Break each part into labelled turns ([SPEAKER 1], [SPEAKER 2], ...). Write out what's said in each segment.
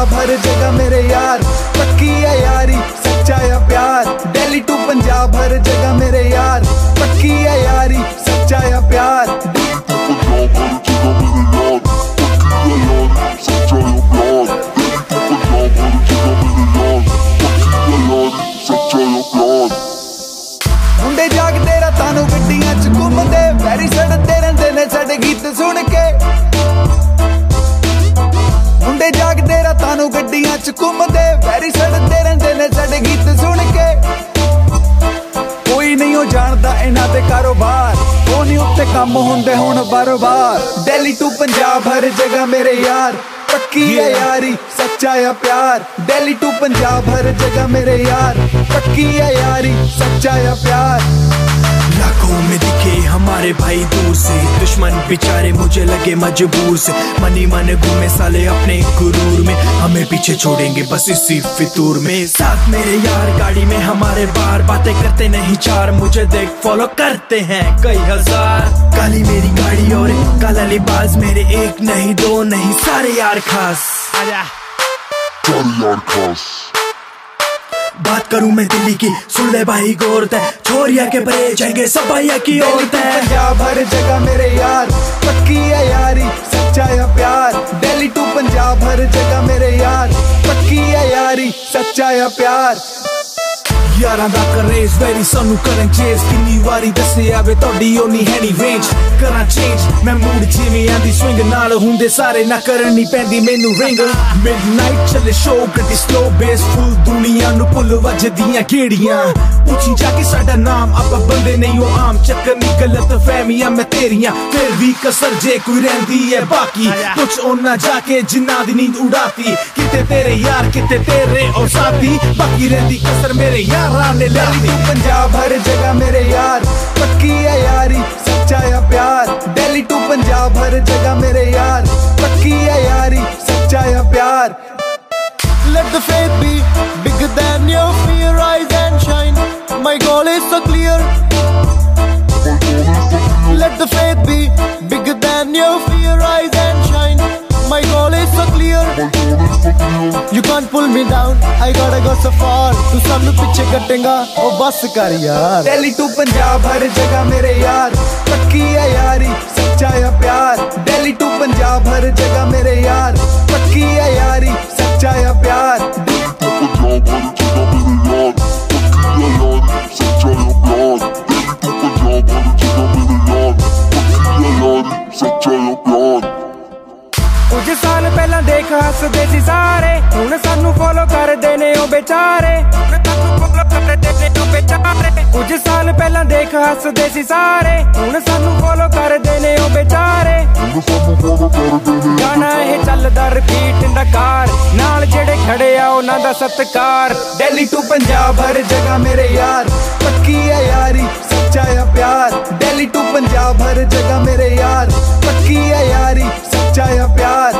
[SPEAKER 1] पंजाब हर जगह मेरे यार, पक्की है यारी सच्चा है प्यार। दिल्ली टू पंजाब हर जगह मेरे यार, पक्की है यारी सच्चा है प्यार। मुंडे जागदे रातां नूं गड्डियां च घुमदे, वैरी सड़दे रहिंदे ने साडे गीत सुन के। मुंडे जागदे रातां नूं गड्डियां च घुमदे, वैरी सड़दे रहिंदे ने साडे गीत सुन के। कोई नहीं हो जानदा इन्हां दे कारोबार, ओ नहीं उत्ते काम हुंदे हुण बारो-बार। दिल्ली टू पंजाब हर जगह मेरे यार, पक्की है यारी सच्चा है प्यार। दिल्ली टू पंजाब हर जगह मेरे यार, पक्की है यारी सच्चा है प्यार।
[SPEAKER 2] लाखों में दिखे हमारे भाई दूर से, दुश्मन बेचारे मुझे लगे मजबूर से। मनी मन घूमे साले अपने गुरूर में, हमें पीछे छोड़ेंगे बस इसी फितूर में। साथ मेरे यार गाड़ी में हमारे बार, बातें करते नहीं चार, मुझे देख फॉलो करते हैं कई हजार। काली मेरी गाड़ी और काला लिबास, मेरे एक नहीं दो नहीं सारे यार खास। आजा सारे यार खास। बात करूं मैं दिल्ली की, सुन ले भाई गौर तय, छोरिया के परे जाएंगे सब भैया की ओर तय।
[SPEAKER 1] पंजाब हर जगह मेरे यार, पक्की है यारी सच्चा है प्यार। दिल्ली टू पंजाब हर जगह मेरे यार, पक्की है यारी सच्चा है प्यार।
[SPEAKER 2] यारां दा करेज वैरी सानू करन चेज, किन्नी वारी दसे आवे तोड़ी ओनी है नी रेंज। करा चेंज मैं मूड जिवें आंदी स्विंग, नाल हुंदे सारे ना करनी पैंदी मैनू रिंग। मिडनाइट चले शो गड्डी स्लो बेस फुल, दुनिया नू पुल वजदियां गेड़ियां। पूछी जाके साडा नाम, आप बंदे नहीं हो आम, चक्कर नी गलत फहमियां मैं तेरियां। फिर भी कसर जे कोई रहिंदी है बाकी, कुछ ओना जाके जिन्ना दी नींद उड़ाती। किते तेरे यार किते तेरे और साथी, बाकी रहिंदी कसर मेरे यार।
[SPEAKER 1] दिल्ली टू पंजाब हर जगह मेरे यार, पक्की है यारी सच्चा है प्यार। दिल्ली टू पंजाब हर जगह मेरे यार, पक्की है यारी सच्चा है प्यार।
[SPEAKER 3] Let the faith be bigger than your fear, rise and shine, my goal is so clear. Let the faith be bigger than your fear, rise and shine, my goal is so clear. You can't pull me down, I gotta go so far. तू सानू पीछे कटेगा ओ बस कर यार।
[SPEAKER 1] Delhi to Punjab हर जगह मेरे यार, पक्की है यारी सच्चा है प्यार। दिल्ली टू पंजाब हर जगह मेरे यार, पक्की है यारी सच्चा है प्यार।
[SPEAKER 4] कुछ साल पहला देख हसदे सी सारे, हुण सानू फॉलो करदे ने ओ बेचारे। कुछ साल पहला देख हसदे सी सारे, हुण सानू फॉलो करदे ने ओ बेचारे। गाना ये चलदा रिपीट दा कार, नाल जेड़े खड़े आ उन्हां दा सत्कार।
[SPEAKER 1] दिल्ली टू पंजाब हर जगह मेरे यार, पक्की है यारी सच्चा है प्यार। दिल्ली टू पंजाब हर जगह मेरे यार, पक्की है यारी सच्चा है प्यार।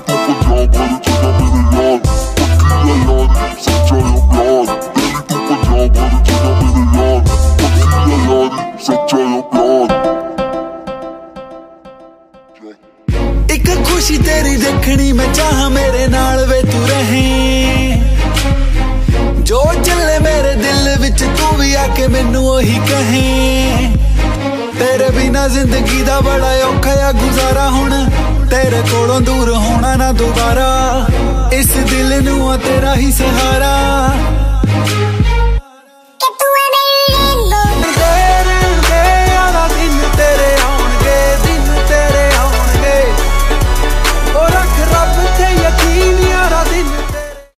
[SPEAKER 1] एक खुशी तेरी देखनी मैं चाह, मेरे नाल वे तू रहें। जो चले मेरे दिल विच तू भी आके मैनू ओही कहें। तेरे बिना जिंदगी दा बड़ा औखा आ गुजारा, हुण तेरे कोलों दूर होना ना दोबारा। इस दिल नू तेरा ही सहारा।